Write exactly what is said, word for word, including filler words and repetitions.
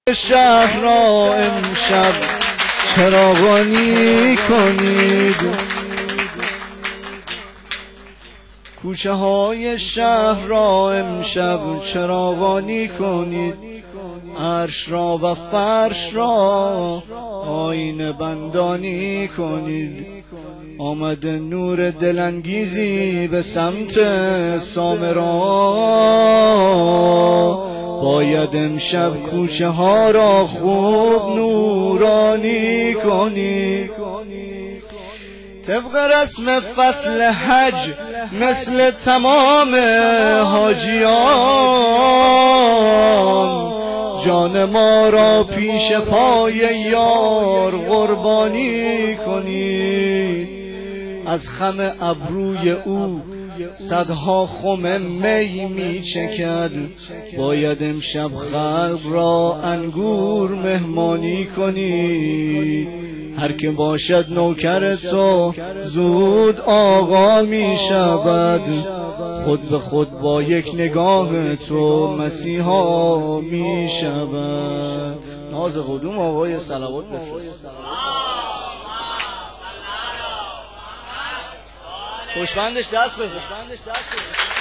شهر را امشب چراغانی کنید، کوچه های شهر را امشب چراغانی کنید، عرش را و فرش را آینه بندانی کنید. آمده نور دلانگیزی به سمت سامرا، باید امشب کوچه ها را خوب نورانی کنید. طبق رسم فصل حج مثل تمام حاجیان، جان ما را پیش پای یار قربانی کنید. از خم ابروی او صدها خم می می چکد، باید امشب خلق را انگور مهمانی کنی. هر که باشد نوکر تو زود آقا می شود، خود به خود با یک نگاه تو مسیحا می شود. ناز قدوم آقای صلوات بفرست. پشبندش دست بزن.